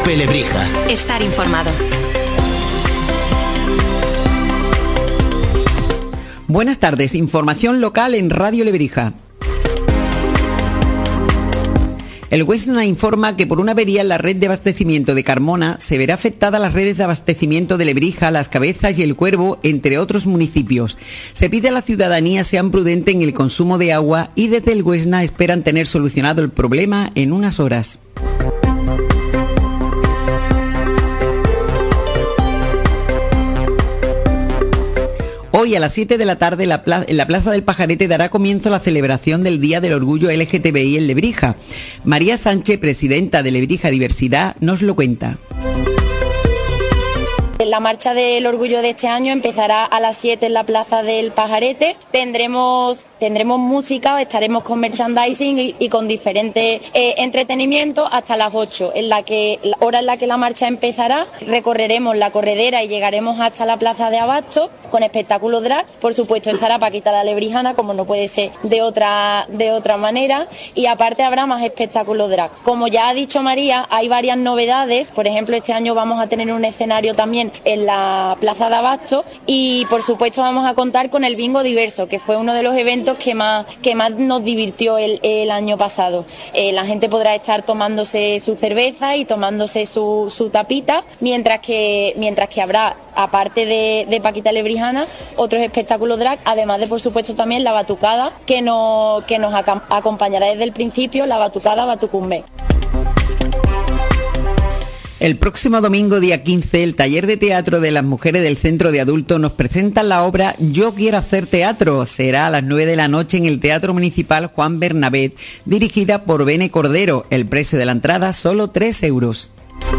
COPE Lebrija. Estar informado. Buenas tardes, información local en Radio Lebrija. El Huesna informa que por una avería en la red de abastecimiento de Carmona se verá afectada las redes de abastecimiento de Lebrija, Las Cabezas y El Cuervo, entre otros municipios. Se pide a la ciudadanía sean prudentes en el consumo de agua y desde el Huesna esperan tener solucionado el problema en unas horas. Hoy a las 7 de la tarde en la Plaza del Pajarete dará comienzo la celebración del Día del Orgullo LGTBI en Lebrija. María Sánchez, presidenta de Lebrija Diversidad, nos lo cuenta. La marcha del orgullo de este año empezará a las 7 en la Plaza del Pajarete. Tendremos música, estaremos con merchandising y con diferentes entretenimientos hasta las 8, hora en la que la marcha empezará. Recorreremos la corredera y llegaremos hasta la Plaza de Abasto con espectáculos drag. Por supuesto estará Paquita la Lebrijana, como no puede ser de otra manera, y aparte habrá más espectáculos drag. Como ya ha dicho María, hay varias novedades. Por ejemplo, este año vamos a tener un escenario también en la Plaza de Abasto y por supuesto vamos a contar con el bingo diverso, que fue uno de los eventos que más nos divirtió el año pasado. La gente podrá estar tomándose su cerveza y tomándose su tapita, mientras que habrá, aparte de Paquita Lebrijana, otros espectáculos drag, además de por supuesto también la batucada que nos acompañará desde el principio, la batucada Batucumbe. El próximo domingo, día 15, el taller de teatro de las mujeres del Centro de Adultos nos presentan la obra Yo quiero hacer teatro. Será a las 9 de la noche en el Teatro Municipal Juan Bernabé, dirigida por Bene Cordero. El precio de la entrada, solo 3 euros.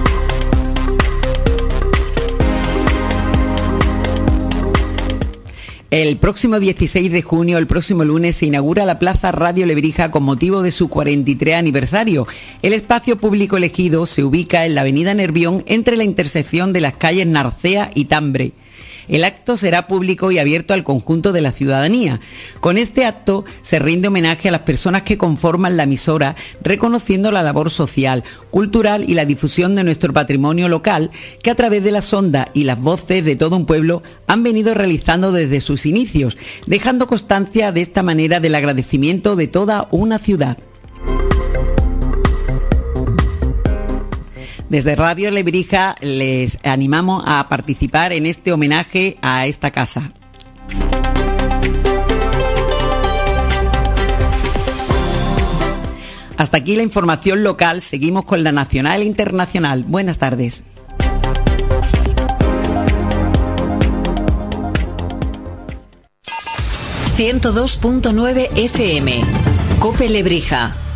El próximo 16 de junio, el próximo lunes, se inaugura la Plaza Radio Lebrija con motivo de su 43 aniversario. El espacio público elegido se ubica en la avenida Nervión entre la intersección de las calles Narcea y Tambre. El acto será público y abierto al conjunto de la ciudadanía. Con este acto se rinde homenaje a las personas que conforman la emisora, reconociendo la labor social, cultural y la difusión de nuestro patrimonio local, que a través de las ondas y las voces de todo un pueblo han venido realizando desde sus inicios, dejando constancia de esta manera del agradecimiento de toda una ciudad. Desde Radio Lebrija les animamos a participar en este homenaje a esta casa. Hasta aquí la información local. Seguimos con la nacional e internacional. Buenas tardes. ...102.9 FM. COPE Lebrija.